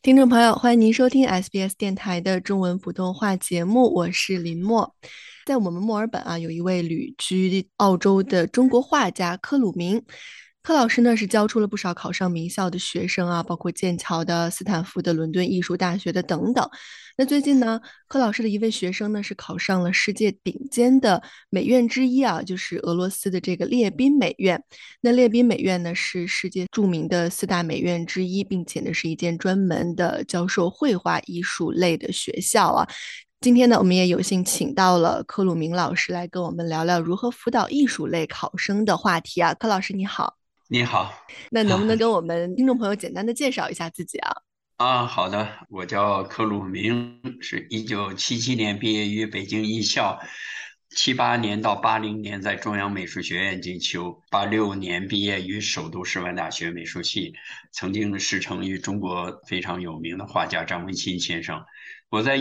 听众朋友，欢迎您收听 SBS 电台的中文普通话节目，我是林默。在我们墨尔本啊，有一位旅居澳洲的中国画家柯鲁明。柯老师呢是教出了不少考上名校的学生啊，包括剑桥的、斯坦福的、伦敦艺术大学的等等。那最近呢，柯老师的一位学生呢是考上了世界顶尖的美院之一啊，就是俄罗斯的这个列宾美院。那列宾美院呢是世界著名的四大美院之一，并且呢是一间专门的教授绘画艺术类的学校啊。今天呢，我们也有幸请到了柯鲁明老师来跟我们聊聊如何辅导艺术类考生的话题啊。柯老师你好， 你好。 那能不能跟我们听众朋友简单的介绍一下自己啊？ 好的，我叫柯鲁明，是1977年毕业于北京艺校，78年到80年在中央美术学院进修，86年毕业于首都师范大学美术系，曾经师承于中国非常有名的画家张文新先生。我在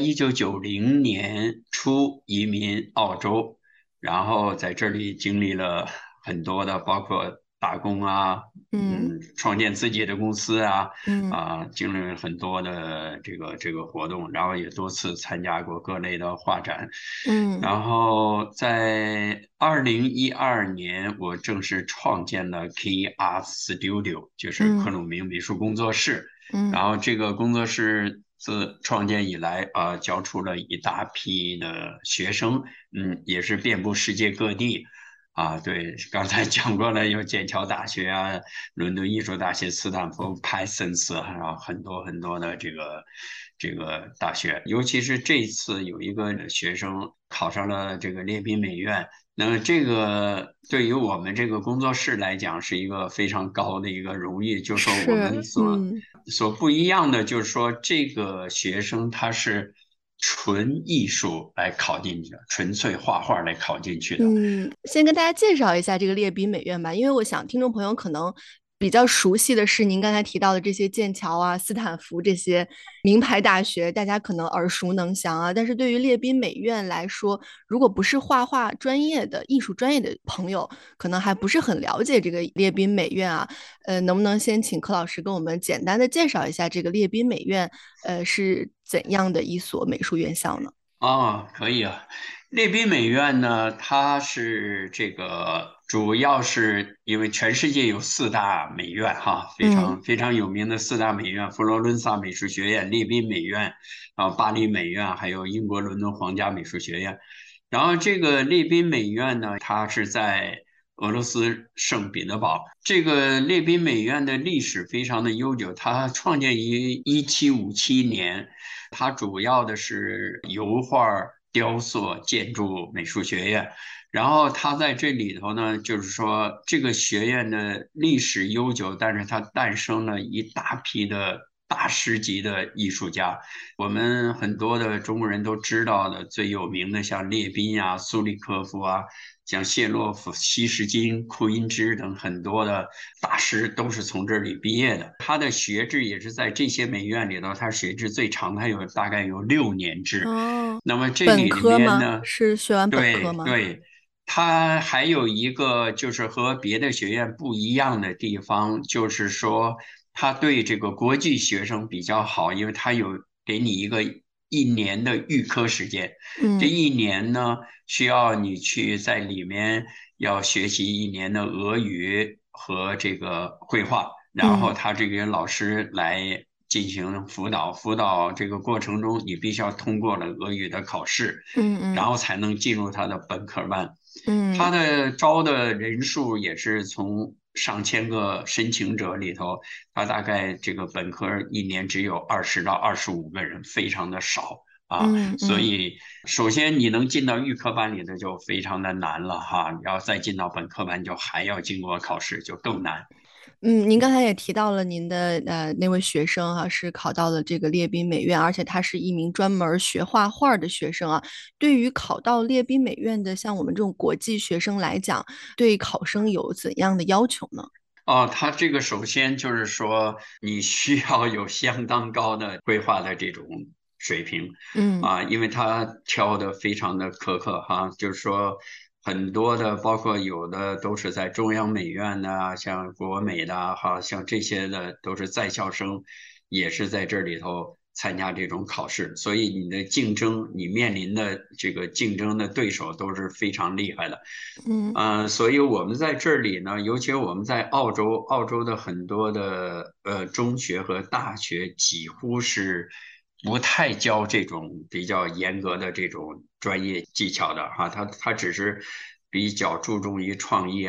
1990年初移民澳洲，然后在这里经历了很多的，包括打工啊， 嗯创建自己的公司啊。 嗯经历了很多的这个活动，然后也多次参加过各类的画展。 嗯然后在2012年，我正式创建了 Key Art Studio，就是克嗯鲁明美术工作室。然嗯后这个工作室自创建以来，教出了一大批的学生，也是遍布世界各地。对，刚才讲过了，有剑桥大学啊，伦敦艺术大学、斯坦福、派森斯，还有很多很多的这个大学。尤其是这次有一个学生考上了这个列宾美院，那么这个对于我们这个工作室来讲是一个非常高的一个荣誉，就是说我们是所不一样的，就是说这个学生他是纯艺术来考进去的，纯粹画画来考进去的。 先跟大家介绍一下这个列宾美院吧，因为我想听众朋友可能比较熟悉的是您刚才提到的这些剑桥啊、斯坦福这些名牌大学，大家可能耳熟能详啊。但是对于列宾美院来说，如果不是画画专业的、艺术专业的朋友，可能还不是很了解这个列宾美院啊。能不能先请柯老师跟我们简单的介绍一下这个列宾美院，是怎样的一所美术院校呢？ 可以啊。列宾美院呢，它是这个主要是因为全世界有四大美院哈，非嗯常非常有名的四大美院：佛罗伦萨美术学院、列宾美院、巴黎美院，还有英国伦敦皇家美术学院。然后这个列宾美院呢，它是在俄罗斯圣彼得堡。这个列宾美院的历史非常的悠久，它创建于1757年。它主要的是油画、雕塑、建筑美术学院。然后它在这里头呢，就是说这个学院的历史悠久，但是它诞生了一大批的大师级的艺术家。我们很多的中国人都知道的最有名的，像列宾啊、苏利科夫啊，像谢洛夫、西什金、库因兹等很多的大师都是从这里毕业的。他的学制也是在这些美院里头，他学制最长，他大概有6年制。 哦， 那么这本里科吗？ 面呢， 是学完本科吗？ 对对，它还有一个就是和别的学院不一样的地方，就是说它对这个国际学生比较好，因为它有给你一年的预科时间。这嗯一年呢，需要你去在里面要学习一年的俄语和这个绘画，然后嗯他这个老师来进行辅导。辅导这个过程中，你必须要通过了俄语的考试， 嗯嗯然后才能进入他的本科班。他嗯的招的人数也是从上千个申请者里头，他大概这个本科一年只有20到25个人，非常的少。所嗯嗯以首先你能进到预科班里的就非常的难了哈，然后再进到本科班就还要经过考试，就更难。 您刚才也提到了您的那位学生哈、是考到了这个列宾美院，而且他是一名专门学画画的学生啊。对于考到列宾美院的像我们这种国际学生来讲，对考生有怎样的要求呢？ 他这个首先就是说，你需要有相当高的绘画的这种水平。 嗯因为他挑的非常的苛刻哈，就是说很多的，包括有的都是在中央美院的，像国美的哈，像这些的都是在校生。 也是在这里头参加这种考试，所以你的竞争，你面临的这个竞争的对手都是非常厉害的。 嗯所以我们在这里呢，尤其我们在澳洲，澳洲的很多的中学和大学几乎是不太教这种比较严格的这种专业技巧的哈，它只是比较注重于创意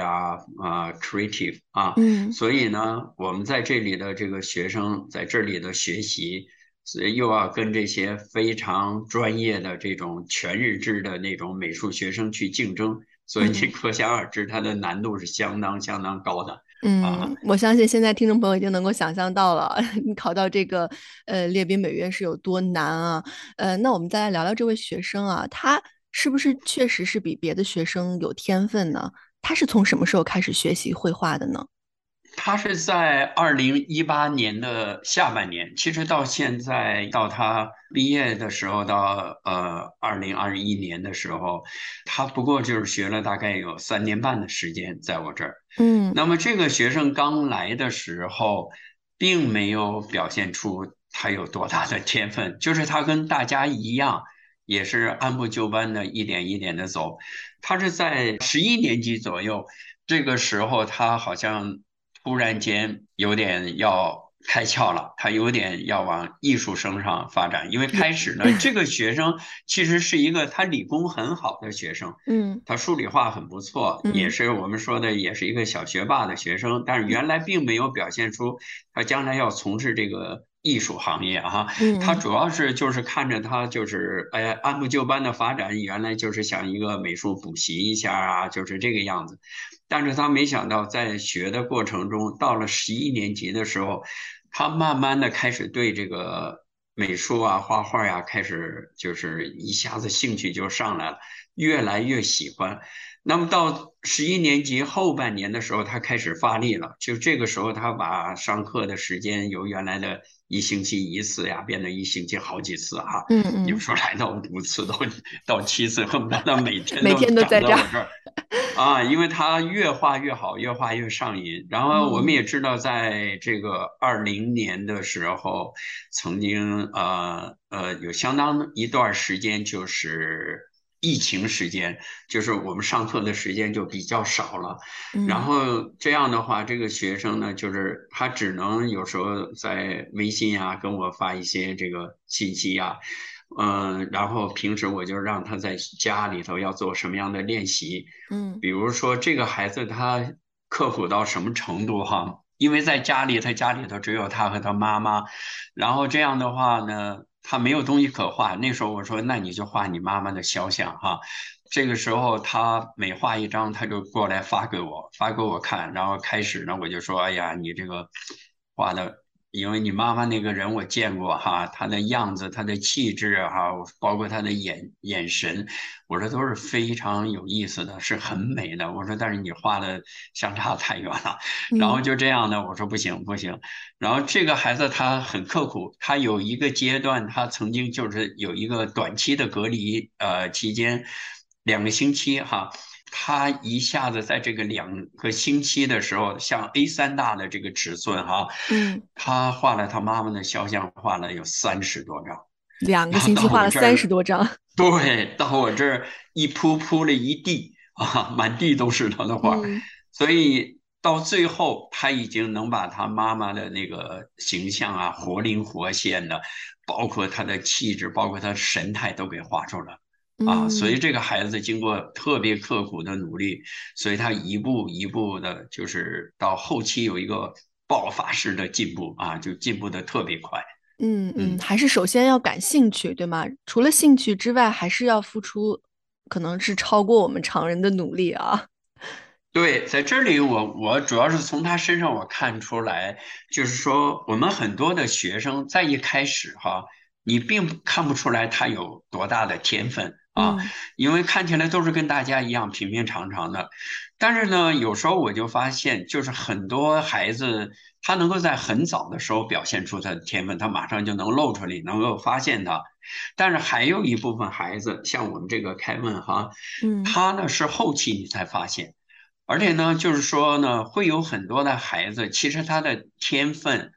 creative 啊， 嗯所以呢，我们在这里的这个学生在这里的学习。所以又要跟这些非常专业的这种全日制的那种美术学生去竞争，所以你嗯。 可想而知，它的难度是相当相当高的啊。 我相信现在听众朋友已经能够想象到了，你考到这个列宾美院是有多难啊。那我们再来聊聊这位学生啊，他是不是确实是比别的学生有天分呢？他是从什么时候开始学习绘画的呢？ 他是在2018年的下半年，其实到现在到他毕业的时候，到2021年的时候，他不过就是学了大概有3年半的时间在我这儿。 嗯那么这个学生刚来的时候，并没有表现出他有多大的天分，就是他跟大家一样，也是按部就班的一点一点的走。他是在11年级左右。这个时候他好像突然间有点要开窍了，他有点要往艺术生上发展。因为开始呢，这个学生其实是一个他理工很好的学生， 嗯他数理化很不错，也嗯是我们说的也是一个小学霸的学生，但是原来并没有表现出他将来要从事这个艺术行业哈。他嗯主要是就是看着他就是哎按部就班的发展，原来就是想一个美术补习一下啊，就是这个样子。但是他没想到，在学的过程中，到了11年级的时候，他慢慢的开始对这个美术啊、画画呀、开始就是一下子兴趣就上来了，越来越喜欢。那么到11年级后半年的时候，他开始发力了。就这个时候，他把上课的时间由原来的1星期1次呀，变成1星期好几次啊。有嗯嗯， 时候来到5次到7次，恨不得他每天每都赶天都在这儿。 到我这儿。因为他越画越好，越画越上瘾。然后我们嗯也知道，在这个2020年的时候，曾经有相当一段时间就是疫情时间，就是我们上课的时间就比较少了。然嗯后这样的话，这个学生呢，就是他只能有时候在微信啊跟我发一些这个信息呀。然后平时我就让他在家里头要做什么样的练习， 嗯比如说这个孩子他刻苦到什么程度哈？因为在家里，他家里头只有他和他妈妈，然后这样的话呢，他没有东西可画。那时候我说，那你就画你妈妈的肖像哈。这个时候他每画一张，他就过来发给我看，然后开始呢，我就说，哎呀，你这个画的。因为你妈妈那个人我见过哈，她的样子、她的气质哈，包括她的眼神，我说都是非常有意思的，是很美的。我说，但是你画的相差太远了。然后嗯就这样呢，我说不行不行。然后这个孩子他很刻苦，他有一个阶段，他曾经就是有一个短期的隔离期间，2个星期哈。他一下子在这个2个星期的时候，像 A3大的这个尺寸哈， 嗯， 他画了他妈妈的肖像，画了有30多张。 两个然后到星期画了我这儿， 30多张。 对，到我这儿一铺了一地啊，满地都是他的画。 嗯所以到最后，他已经能把他妈妈的那个形象啊，活灵活现的，包括他的气质，包括他神态都给画出来了。所以嗯。 这个孩子经过特别刻苦的努力，所以他一步一步的，就是到后期有一个爆发式的进步啊，就进步的特别快。嗯。 还是首先要感兴趣，对吗？除了兴趣之外，还是要付出，可能是超过我们常人的努力啊。 对，在这里我主要是从他身上我看出来，就是说我们很多的学生在一开始哈，你并看不出来他有多大的天分啊， 嗯因为看起来都是跟大家一样平平常常的。但是呢，有时候我就发现，就是很多孩子他能够在很早的时候表现出他的天分，他马上就能露出来，能够发现他。但是还有一部分孩子，像我们这个凯文哈， 嗯他呢是后期你才发现。而且呢，就是说呢，会有很多的孩子，其实他的天分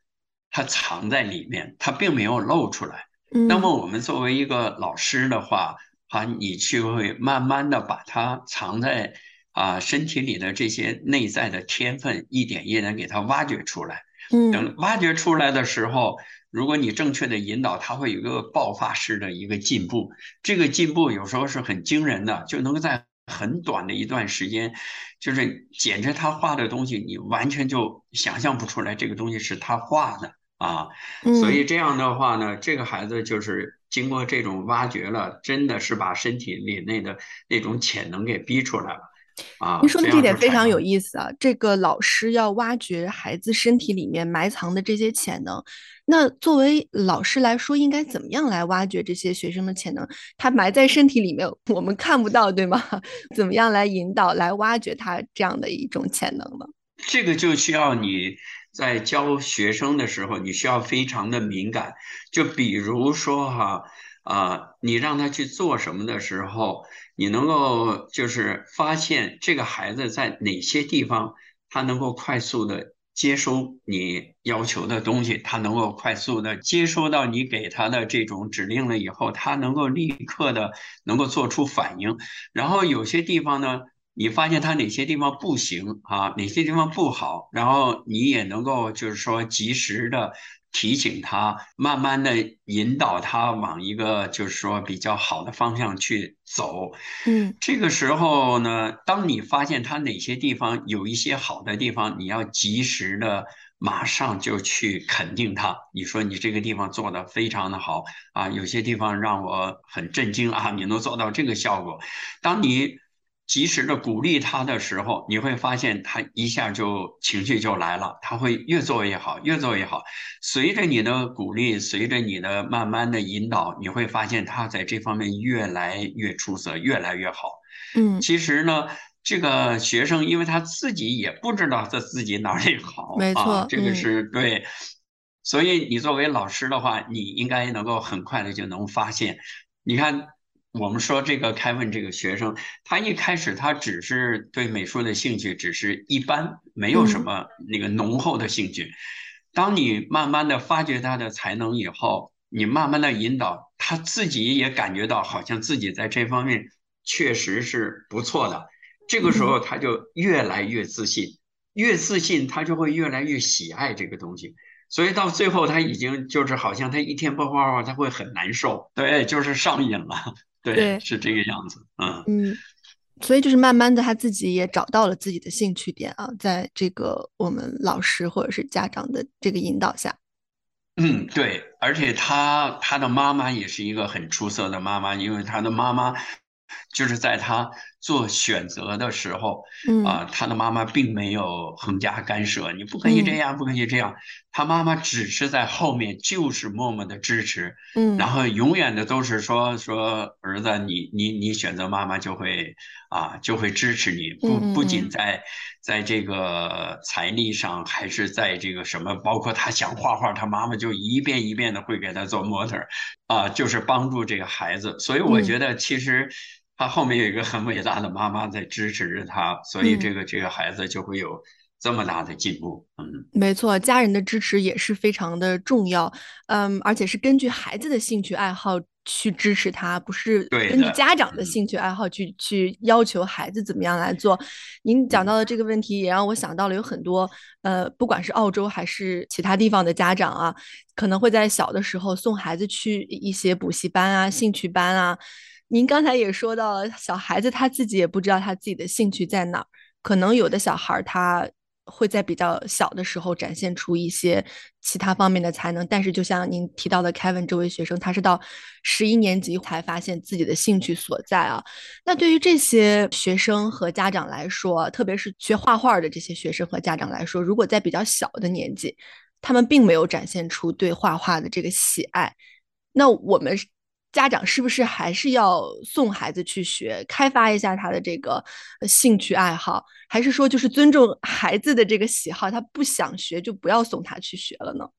它藏在里面，它并没有露出来。那嗯么我们作为一个老师的话，你去会慢慢的把它藏在身体里的这些内在的天分，一点一点给它挖掘出来。 嗯等挖掘出来的时候，如果你正确的引导，它会有一个爆发式的一个进步。这个进步有时候是很惊人的，就能够在很短的一段时间，就是捡着他画的东西，你完全就想象不出来这个东西是他画的啊。所以嗯。 这样的话呢，这个孩子就是经过这种挖掘了，真的是把身体里内的那种潜能给逼出来了啊， 您说的这一这样点非常有就产生。 意思啊！这个老师要挖掘孩子身体里面埋藏的这些潜能，那作为老师来说，应该怎么样来挖掘这些学生的潜能？他埋在身体里面，我们看不到，对吗？怎么样来引导、来挖掘他这样的一种潜能呢？ 这个就需要你在教学生的时候，你需要非常的敏感。就比如说你让他去做什么的时候，你能够就是发现这个孩子在哪些地方，他能够快速的接收你要求的东西，他能够快速的接收到你给他的这种指令了以后，他能够立刻的能够做出反应。然后有些地方呢。你发现他哪些地方不行哪些地方不好，然后你也能够就是说及时的提醒他，慢慢的引导他往一个就是说比较好的方向去走。 嗯这个时候呢，当你发现他哪些地方有一些好的地方，你要及时的马上就去肯定他。你说你这个地方做的非常的好有些地方让我很震惊你能做到这个效果。当你及时的鼓励他的时候，你会发现他一下就情绪就来了，他会越做越好，越做越好。随着你的鼓励，随着你的慢慢的引导，你会发现他在这方面越来越出色，越来越好。 嗯， 其实呢，这个学生因为他自己也不知道他自己哪里好没错， 这个是对。所以你作为老师的话，你应该能够很快的就能发现。你看，我们说这个凯文这个学生，他一开始他只是对美术的兴趣只是一般，没有什嗯么那个浓厚的兴趣。当你慢慢的发掘他的才能以后，你慢慢的引导，他自己也感觉到好像自己在这方面确实是不错的。这个时嗯。 候他就越来越自信，越自信他就会越来越喜爱这个东西。所以到最后，他已经就是好像他一天不画画，他会很难受，对，就是上瘾了，对， 对， 是这个样子，嗯。 嗯，所以就是慢慢的他自己也找到了自己的兴趣点啊，在这个我们老师或者是家长的这个引导下。 嗯，对，而且他的妈妈也是一个很出色的妈妈，因为他的妈妈就是在他做选择的时候嗯他的妈妈并没有横加干涉，你不可以这嗯样，不可以这样，他妈妈只是在后面就是默默的支持， 嗯然后永远的都是说儿子，你选择妈妈就会支持你， 嗯不仅嗯嗯在这个财力上，还是在这个什么，包括他想画画，他妈妈就一遍一遍的会给他做模特儿就是帮助这个孩子。所以我嗯觉得其实他后面有一个很伟大的妈妈在支持着他，所以嗯。 这个孩子就会有这么大的进步。嗯， 没错，家人的支持也是非常的重要，而且是根据孩子的兴趣爱好去支持他，不是根据对的， 家长的嗯兴趣爱好去要求孩子怎么样来做。您讲到嗯。 的这个问题，也让我想到了有很多，不管是澳洲还是其他地方的家长啊，可能会在小的时候送孩子去一些补习班啊、兴趣班啊。您刚才也说到了，小孩子他自己也不知道他自己的兴趣在哪儿。可能有的小孩他会在比较小的时候展现出一些其他方面的才能，但是就像您提到的 Kevin 这位学生，他是到11年级才发现自己的兴趣所在啊。那对于这些学生和家长来说，特别是学画画的这些学生和家长来说，如果在比较小的年纪，他们并没有展现出对画画的这个喜爱，那我们家长是不是还是要送孩子去学，开发一下他的这个兴趣爱好，还是说就是尊重孩子的这个喜好，他不想学就不要送他去学了呢？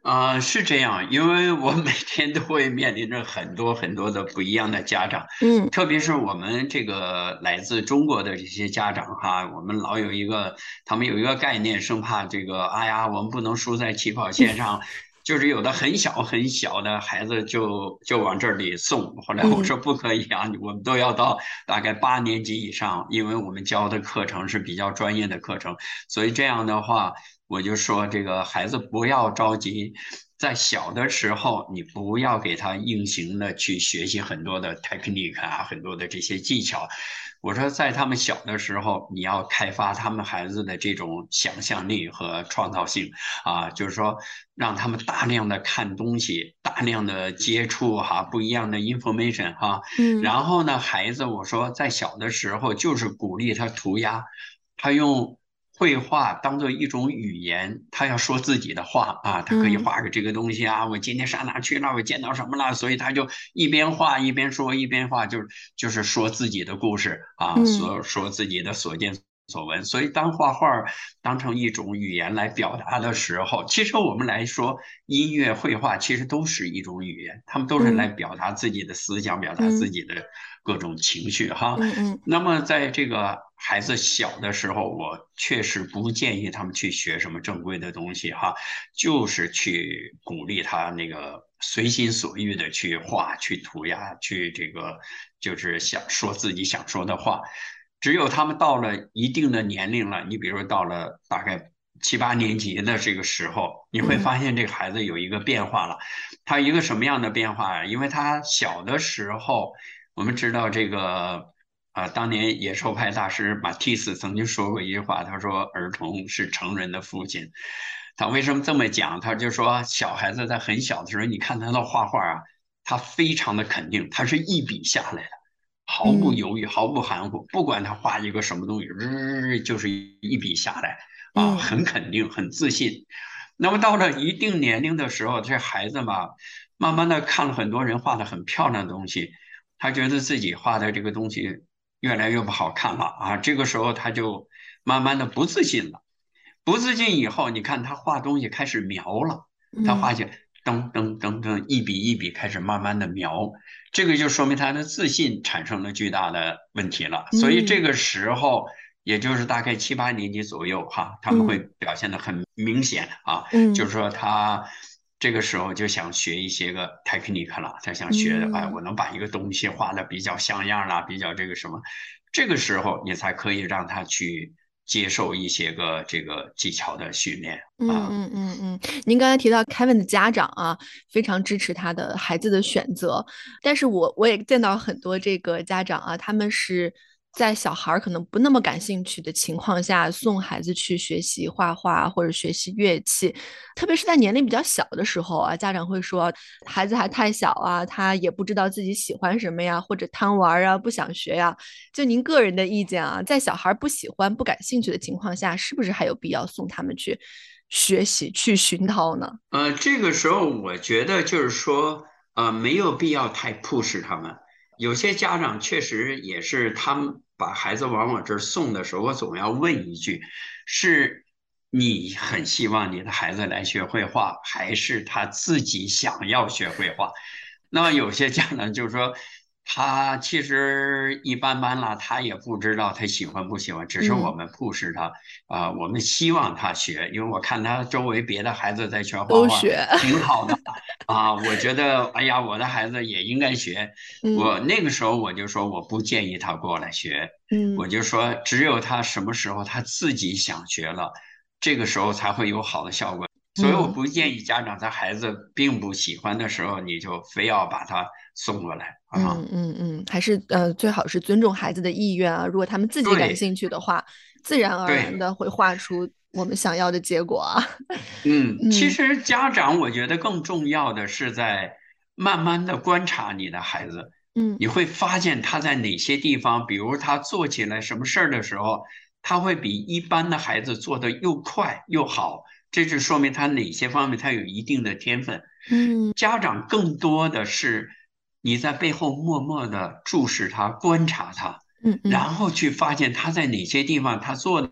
是这样，因为我每天都会面临着很多很多的不一样的家长， 嗯特别是我们这个来自中国的这些家长哈，我们老有一个，他们有一个概念，生怕这个，哎呀，我们不能输在起跑线上，就是有的很小很小的孩子就往这里送。后来我嗯说不可以啊，我们都要到大概8年级以上，因为我们教的课程是比较专业的课程，所以这样的话。我就说这个孩子不要着急，在小的时候，你不要给他硬性的去学习很多的 technique 啊，很多的这些技巧。我说，在他们小的时候，你要开发他们孩子的这种想象力和创造性啊，就是说让他们大量的看东西，大量的接触哈，不一样的 information 哈。 嗯然后呢，孩子我说在小的时候就是鼓励他涂鸦，他用绘画当做一种语言，他要说自己的话啊，他可以嗯画个这个东西啊，我今天上哪去了，我见到什么了，所以他就一边画一边说，一边画，就是说自己的故事啊， 嗯说自己的所见所闻。所以当画画当成一种语言来表达的时候，其实我们来说，音乐、绘画其实都是一种语言，他们都是来嗯表达自己的思想，表达自嗯己的各种情绪哈。 嗯嗯那么在这个孩子小的时候，我确实不建议他们去学什么正规的东西哈，就是去鼓励他那个随心所欲的去画、去涂鸦、去这个就是想说自己想说的话。只有他们到了一定的年龄了，你比如说到了大概7、8年级的这个时候，你会嗯发现这个孩子有一个变化了。他一个什么样的变化呀？因为他小的时候。我们知道这个当年野兽派大师马蒂斯曾经说过一句话，他说儿童是成人的父亲。他为什么这么讲？他就说小孩子在很小的时候，你看他的画画啊，他非常的肯定，他是一笔下来的，毫不嗯犹豫，毫不含糊，不管他画一个什么东西，就是一笔下来啊， 嗯很肯定，很自信。那么到了一定年龄的时候，这孩子嘛，慢慢的看了很多人画的很漂亮的东西。他觉得自己画的这个东西越来越不好看了啊，这个时候他就慢慢的不自信了。不自信以后，你看他画东西开始描了，他嗯画起噔噔噔噔一笔一笔开始慢慢的描，这个就说明他的自信产生了巨大的问题了。所以这嗯个时候，也就是大概7、8年级左右哈，他们会嗯表现的很明显啊，就嗯是说他这个时候就想学一些个 technique 了，他想学，哎， 嗯我能把一个东西画的比较像样啦，比较这个什么，这个时候你才可以让他去接受一些个这个技巧的训练啊。 您刚才提到 Kevin 的家长啊，非常支持他的孩子的选择，但是我也见到很多这个家长啊，他们是在小孩儿可能不那么感兴趣的情况下，送孩子去学习画画或者学习乐器，特别是在年龄比较小的时候啊，家长会说孩子还太小啊，他也不知道自己喜欢什么呀，或者贪玩啊，不想学呀。就您个人的意见啊，在小孩不喜欢、不感兴趣的情况下，是不是还有必要送他们去学习、去熏陶呢？ 这个时候我觉得就是说，没有必要太 push 他们。有些家长确实也是，他们把孩子往我这儿送的时候，我总要问一句：是你很希望你的孩子来学绘画，还是他自己想要学绘画？那么有些家长就说，他其实一般般啦，他也不知道他喜欢不喜欢，只是我嗯， 们 push 他我们希望他学，因为我看他周围别的孩子在学画画， 都学， 挺好的我觉得哎呀，我的孩子也应该学。 嗯我那个时候我就说，我不建议他过来学， 嗯我就说只有他什么时候他自己想学了，这个时候才会有好的效果。所以我嗯不建议家长在孩子并不喜欢的时候，你就非要把他送过来啊。 还是最好是尊重孩子的意愿啊。如果他们自己感对兴趣的话，自然而然对， 的会画出我们想要的结果啊。 其嗯实家长我觉得更重要的是在慢慢的观察你的孩子， 嗯你会发现他在哪些地方，比如他做起来什么事儿的时候，他会比一般的孩子做的又快又好，这就说明他哪些方面他有一定的天分。 嗯家长更多的是你在背后默默的注视他、观察他， 嗯嗯然后去发现他在哪些地方他做的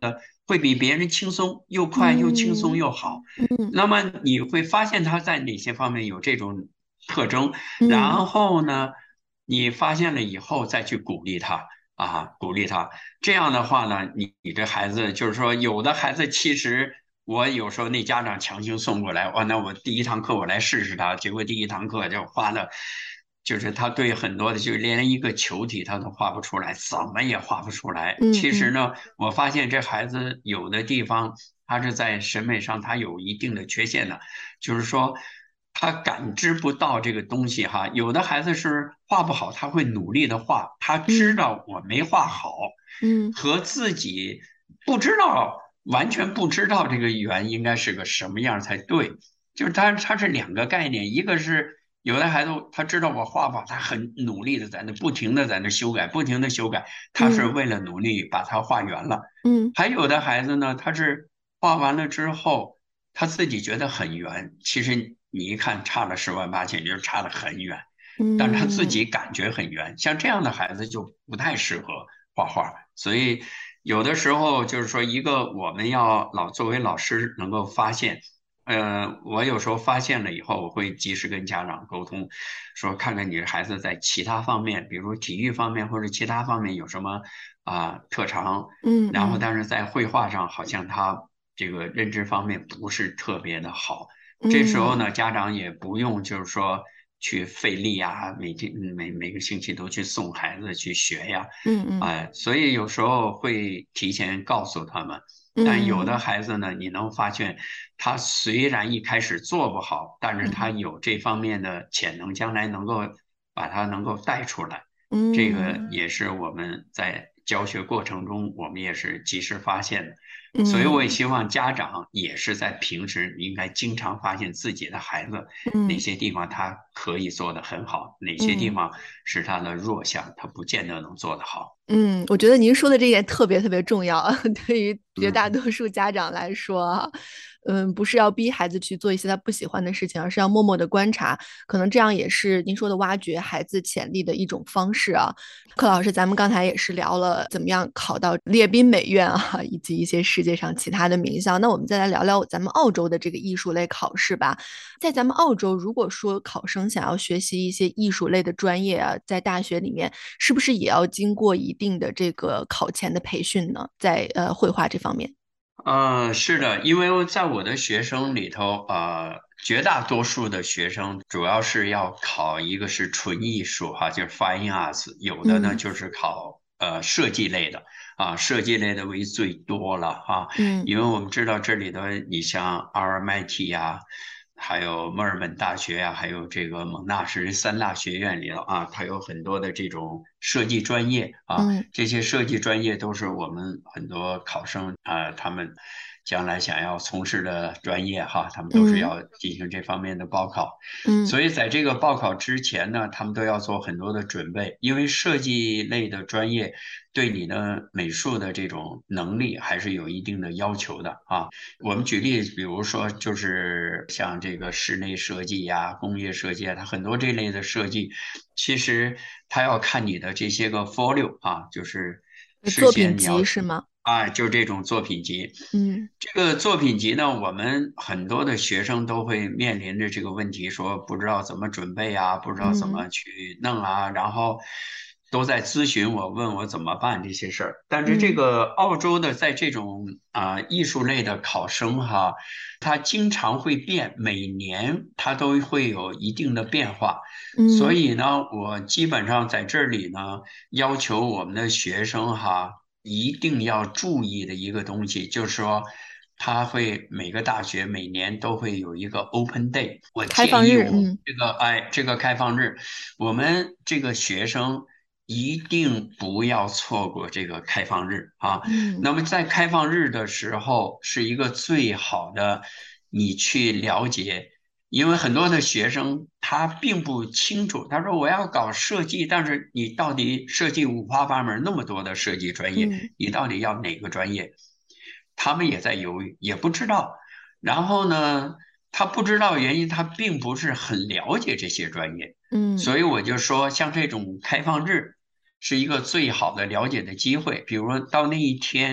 会比别人轻松，又快又轻松嗯又好。 嗯那么你会发现他在哪些方面有这种特征， 嗯然后呢，你发现了以后再去鼓励他啊，鼓励他。这样的话呢，你这孩子就是说，有的孩子其实我有时候那家长强行送过来，哦，那我第一堂课我来试试他，结果第一堂课就花了。就是他对很多的，就连一个球体他都画不出来，怎么也画不出来。 嗯嗯其实呢，我发现这孩子有的地方他是在审美上他有一定的缺陷的，就是说他感知不到这个东西哈。有的孩子是画不好，他会努力的画，他知嗯道我没画好， 嗯和自己不知道完全不知道这个圆应该是个什么样才对。就是它是两个概念，一个是有的孩子他知道我画不好，他很努力的在那不停的在那修改，不停的修改，他是嗯为了努力把它画圆了。 嗯还有的孩子呢，他是画完了之后，他自己觉得很圆，其实你一看差了10万8千，就是差得很远，但是他自嗯己感觉很圆。像这样的孩子就不太适合画画，所以有的时候就是说，一个我们要作为老师能够发现。我有时候发现了以后，我会及时跟家长沟通，说看看你的孩子在其他方面，比如体育方面或者其他方面有什么特长，然后嗯嗯但是在绘画上好像他这个认知方面不是特别的好。这时候嗯呢，家长也不用就是说去费力呀，每天每个星期都去送孩子去学呀， 嗯嗯所以有时候会提前告诉他们。但有的嗯孩子呢，你能发现他虽然一开始做不好，但是他嗯有这方面的潜能，将来能够把他能够带出来。这个嗯也是我们在教学过程中，我们也是及时发现的。所以我也嗯希望家长也是在平时应该经常发现自己的孩子哪嗯些地方他可以做得很好，哪些地嗯。 方是他的弱项，他不见得能做得好。 嗯，我觉得您说的这一点特别特别重要，对于绝大嗯。 多数家长来说啊，不是要逼孩子去做一些他不喜欢的事情，而是要默默的观察，可能这样也是您说的挖掘孩子潜力的一种方式啊。柯老师，咱们刚才也是聊了怎么样考到列宾美院啊，以及一些世界上其他的名校，那我们再来聊聊咱们澳洲的这个艺术类考试吧。在咱们澳洲，如果说考生想要学习一些艺术类的专业啊，在大学里面是不是也要经过一定的这个考前的培训呢？在绘画这方面。 是的，因为在我的学生里头，绝大多数的学生主要是要考一个是纯艺术哈，就是 Fine Arts，有的呢嗯就是考设计类的啊，设计类的为最多了哈， 嗯因为我们知道这里的你像 RMIT 呀，还有墨尔本大学呀，还有这个蒙纳什3大学院里头啊，它有很多的这种设计专业啊。 嗯这些设计专业都是我们很多考生他们将来想要从事的专业哈，他们都是嗯要进行这方面的报考。 嗯所以在这个报考之前呢，他们都要做很多的准备，因为设计类的专业对你的美术的这种能力还是有一定的要求的啊。我们举例，比如说就是像这个室内设计呀、工业设计啊，它很多这类的设计，其实它要看你的这些个 folio 啊，就是事作品先你要集是吗？ 就这种作品集。 嗯这个作品集呢，我们很多的学生都会面临着这个问题，说不知道怎么准备啊，不知道怎嗯么去弄啊，然后都在咨询我，问我怎么办这些事儿。但是这嗯个澳洲的在这种艺术类的考生哈，他经常会变，每年他都会有一定的变化。所嗯以呢，我基本上在这里呢，要求我们的学生哈。一定要注意的一个东西，就是说，他会每个大学每年都会有一个 Open Day。我开放日， 建议我这个开放日，我们这个学生一定不要错过这个开放日啊。 嗯那么在开放日的时候，是一个最好的你去了解。因为很多的学生他并不清楚，他说我要搞设计，但是你到底设计五花八门那么多的设计专业， 嗯你到底要哪个专业？他们也在犹豫，也不知道。然后呢，他不知道原因，他并不是很了解这些专业， 嗯所以我就说，像这种开放日是一个最好的了解的机会。比如说到那一天。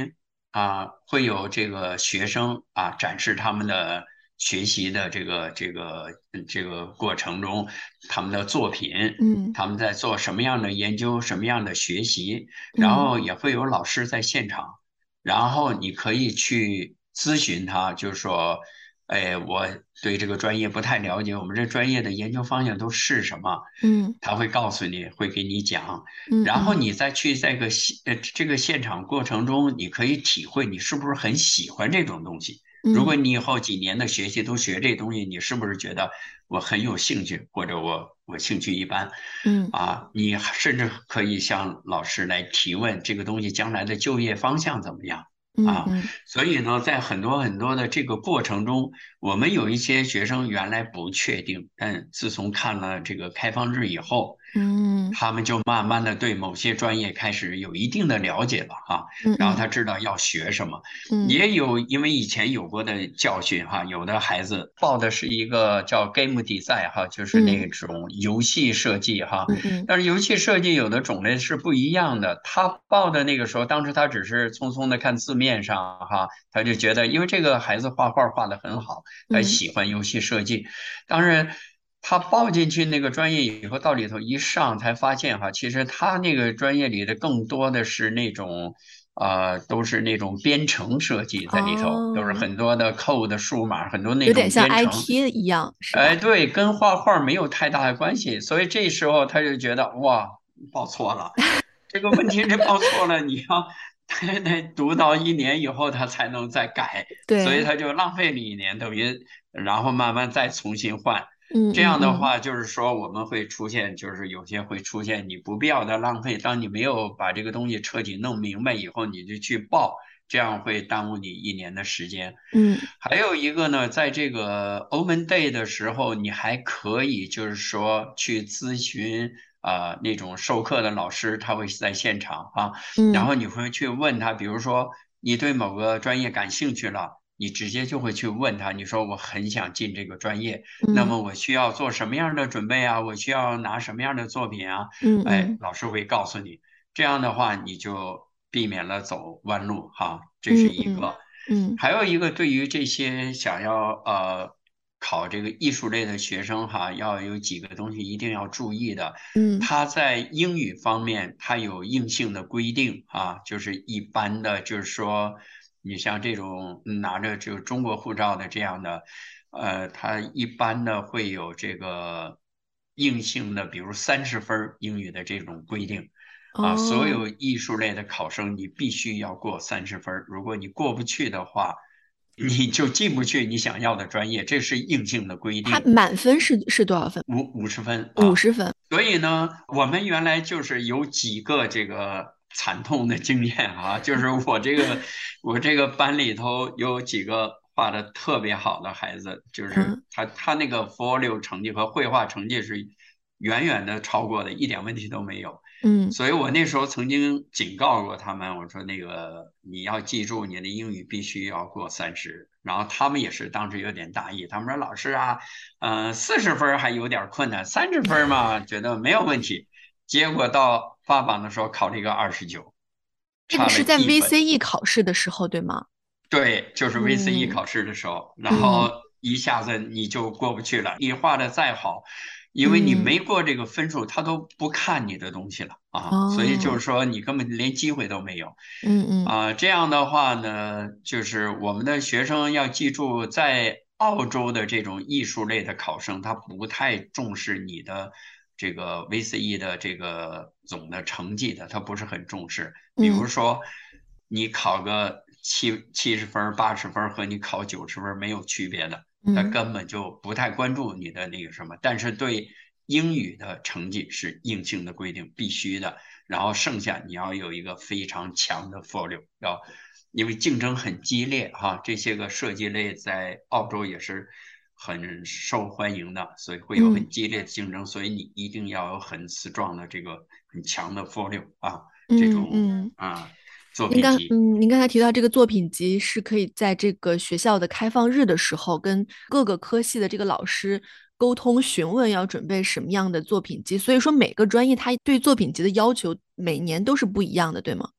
会有这个学生展示他们的学习的这个过程中，他们的作品， 嗯他们在做什么样的研究，什么样的学习，然嗯后也会有老师在现场，然后你可以去咨询他，就是说，哎，我对这个专业不太了解，我们这专业的研究方向都是什么？ 嗯他会告诉你，会给你讲。然后嗯嗯你再去这个现场过程中，你可以体会你是不是很喜欢这种东西。如果嗯你以后几年的学习都学这东西，你是不是觉得我很有兴趣，或者我兴趣一般？ 嗯你甚至可以向老师来提问这个东西将来的就业方向怎么样啊？ 嗯嗯所以呢，在很多很多的这个过程中，我们有一些学生原来不确定，但自从看了这个开放日以后， 嗯他们就慢慢的对某些专业开始有一定的了解了哈，然后他嗯嗯知道要学什么。 嗯也有因为以前有过的教训哈，有的孩子报的是一个叫 game design 哈，就是那嗯种游戏设计哈， 嗯嗯但是游戏设计有的种类是不一样的。他报的那个时候，当时他只是匆匆的看字面上哈，他就觉得因为这个孩子画画画的很好，他嗯喜欢游戏设计。当然，他报进去那个专业以后，到里头一上才发现哈，其实他那个专业里的更多的是那种。都是那种编程设计在里头，都是哦， 很多的 code 数码，很多那有点像种编程。 IT 一样是哎， 吧？ 对，跟画画没有太大的关系，所以这时候他就觉得哇，报错了。这个问题是报错了，你要他得读到1年以后，他才能再改，所以对， 他就浪费了1年，等于然后慢慢再重新换。 嗯这嗯嗯样的话，就是说我们会出现，就是有些会出现你不必要的浪费。当你没有把这个东西彻底弄明白以后，你就去报，这样会耽误你1年的时间。 嗯还有一个呢，在这个 Open Day 的时候，你还可以就是说去咨询那种授课的老师，他会在现场然嗯后你会去问他，比如说你对某个专业感兴趣了，你直接就会去问他，你说我很想进这个专业，那嗯么我需要做什么样的准备啊？我需要拿什么样的作品啊？哎， 嗯嗯老师会告诉你，这样的话你就避免了走弯路哈，这是嗯嗯一个。 嗯还有一个，对于这些想要考这个艺术类的学生哈，要有几个东西一定要注意的。 嗯他在英语方面，他有硬性的规定就是一般的，就是说，你像这种拿着这个中国护照的这样的，他一般的会有这个硬性的，比如30分英语的这种规定。所哦， 有艺术类的考生，你必须要过30分如果你过不去的话，你就进不去你想要的专业，这是硬性的规它定。 满分是多少分？ 50分 50分。 所以呢，我们原来就是有几个这个惨痛的经验就是我这个班里头有几个画的特别好的孩子，就是嗯他那个 folio 成绩和绘画成绩是远远的超过的，一点问题都没有。 嗯所以我那时候曾经警告过他们，我说那个你要记住，你的英语必须要过30。然后他们也是当时有点大意，他们说老师40分还有点困难，30分嘛，觉得没有问题。结果到发榜的时候考了一个29，差了这个是在 1分。 VCE 考试的时候，对吗？ 对，就是 VCE 嗯考试的时候，然嗯后一下子你就过不去了。你画的再好，因为你嗯， 没过这个分数，他都不看你的东西了所以就是哦， 说你根本连机会都没有嗯嗯这样的话呢，就是我们的学生要记住，在澳洲的这种艺术类的考生，他不太重视你的这个 VCE 的这个总的成绩的，他不是很重视。比如嗯说，你考个70分、80分和你考90分没有区别的，他嗯根本就不太关注你的那个什么。但是对英语的成绩是硬性的规定，必须的。然后剩下你要有一个非常强的 folio，因为竞争很激烈这些个设计类在澳洲也是很受欢迎的，所以会有嗯很激烈的竞争，所以你一定要有很 strong 的这个很强的 folio 这种嗯嗯。 作品集。 您刚才提到这个作品集是可以在这个学校的开放日的时候，跟各个科系的这个老师沟通询问要准备什么样的作品集，所以说每个专业它对作品集的要求每年都是不一样的，对吗？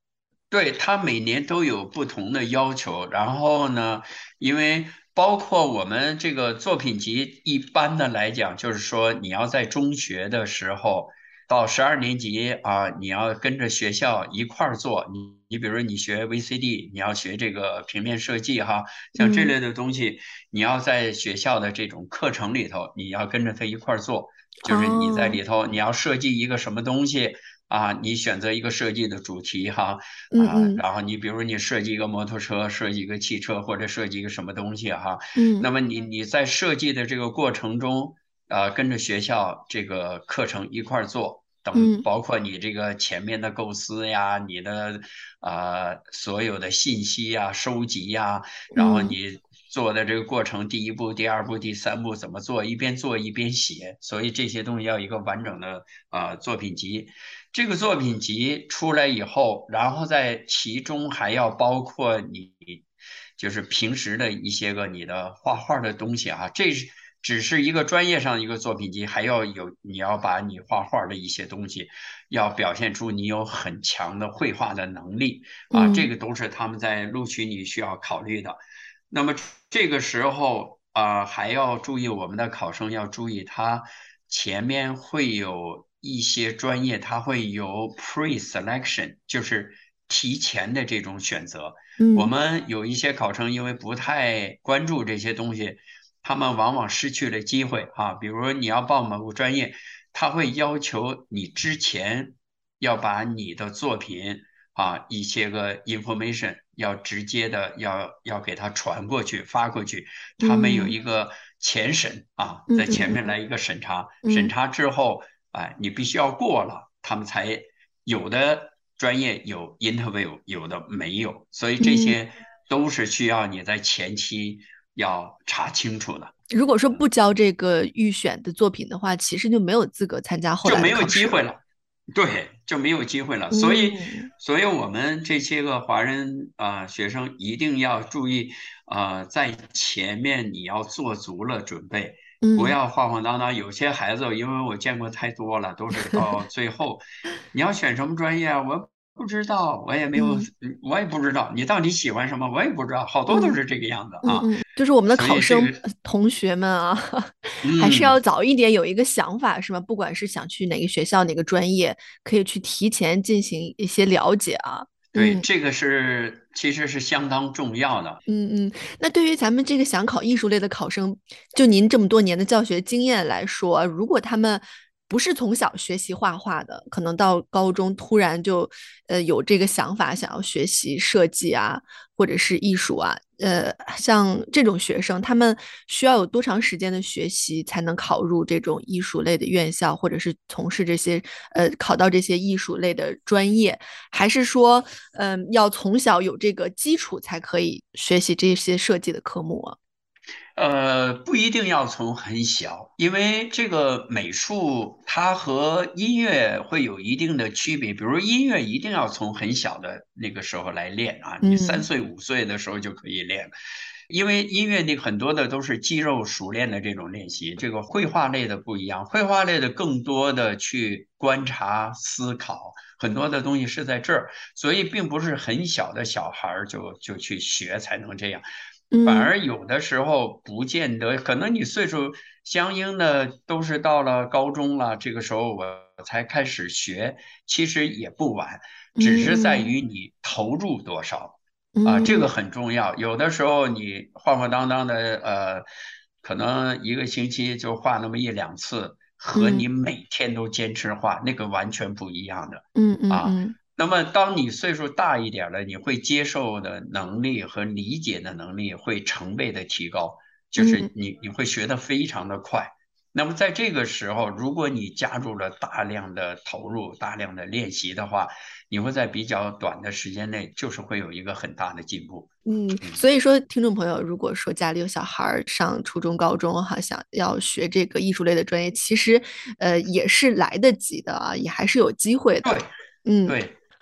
对，他每年都有不同的要求，然后呢，因为包括我们这个作品集，一般的来讲，就是说你要在中学的时候，到12年级啊，你要跟着学校一块儿做。你比如说你学 VCD，你要学这个平面设计哈，像这嗯， 类的东西，你要在学校的这种课程里头，你要跟着他一块儿做，就是你在哦， 里头你要设计一个什么东西。啊，你选择一个设计的主题哈， 嗯然后你比如你设计一个摩托车，设计一个汽车，或者设计一个什么东西哈， 嗯那么你在设计的这个过程中，跟着学校这个课程一块儿做，等嗯包括你这个前面的构思呀，你的所有的信息呀、收集呀，然后嗯你做的这个过程，第一步、第二步、第三步怎么做，一边做一边写，所以这些东西要一个完整的作品集。这个作品集出来以后，然后在其中还要包括你就是平时的一些个你的画画的东西啊，这是只是一个专业上的一个作品集，还要有你要把你画画的一些东西，要表现出你有很强的绘画的能力啊，这嗯个都是他们在录取你需要考虑的。那么这个时候还要注意我们的考生要注意，他前面会有一些专业，他会有 pre-selection，就是提前的这种选择。我嗯们有一些考生因为不太关注这些东西，他们往往失去了机会啊。比如你要报某个专业，他会要求你之前要把你的作品一些个 information 要直接的要给他传过去发过去，他们有嗯一个前审在前嗯嗯面来一个审查，审嗯查之后，哎，你必须要过了，他们才有的专业有 interview，有的没有，所以这嗯。 些都是需要你在前期要查清楚的。 如果说不交这个预选的作品的话，其实就没有资格参加后来就没有的考试了。 机会了。对，就没有机会了。所以， 嗯我们这些个华人学生一定要注意在前面你要做足了准备，不嗯要晃晃荡荡。有些孩子，因为我见过太多了，都是到最后，你要选什么专业啊？我不知道，我也没有， 嗯我也不知道你到底喜欢什么，我也不知道，好多都嗯是这个样子啊。 嗯嗯，就是我们的所考生以这个， 同学们啊，还是要嗯。 早一点有一个想法，是吗？不管是想去哪个学校、哪个专业，可以去提前进行一些了解啊。 对， 嗯。 这个其实是相当重要的。 嗯嗯，那对于咱们这个想考艺术类的考生，就您这么多年的教学经验来说，如果他们不是从小学习画画的，可能到高中突然就有这个想法，想要学习设计啊，或者是艺术啊，像这种学生，他们需要有多长时间的学习才能考入这种艺术类的院校，或者是从事这些考到这些艺术类的专业？还是说，要从小有这个基础才可以学习这些设计的科目啊？ 不一定要从很小，因为这个美术它和音乐会有一定的区别。比如音乐一定要从很小的那个时候来练啊，你嗯 3岁5岁的时候就可以练，因为音乐那很多的都是肌肉熟练的这种练习。这个绘画类的不一样，绘画类的更多的去观察、思考，很多的东西是在这儿，所以并不是很小的小孩儿就去学才能这样。反嗯而有的时候不见得，可能你岁数相应的都是到了高中了，这个时候我才开始学，其实也不晚，只是在嗯于你投入多少啊，这嗯个很重要。有的时候你晃晃荡荡的，可能一个星期就画那么1、2次，和嗯你每天都坚持画，那个完全不一样的嗯嗯啊。 嗯那么，当你岁数大一点了，你会接受的能力和理解的能力会成倍的提高，就嗯是你会学得非常的快。那么在这个时候，如果你加入了大量的投入、大量的练习的话，你会在比较短的时间内，就是会有一个很大的进步。 嗯， 嗯， 所以说，听众朋友，如果说家里有小孩儿上初中、高中哈，想要学这个艺术类的专业，其实也是来得及的啊，也还是有机会的。 对嗯。 对。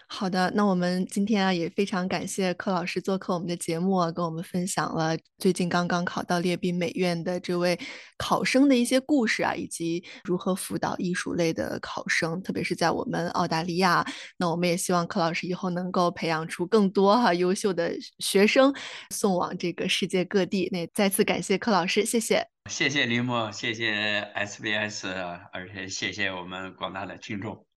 好的，那我们今天啊也非常感谢柯老师做客我们的节目啊，跟我们分享了最近刚刚考到列宾美院的这位考生的一些故事啊，以及如何辅导艺术类的考生，特别是在我们澳大利亚。那我们也希望柯老师以后能够培养出更多优秀的学生，送往这个世界各地。那再次感谢柯老师，谢谢。 谢谢林默，谢谢 SBS，而且谢谢我们广大的听众。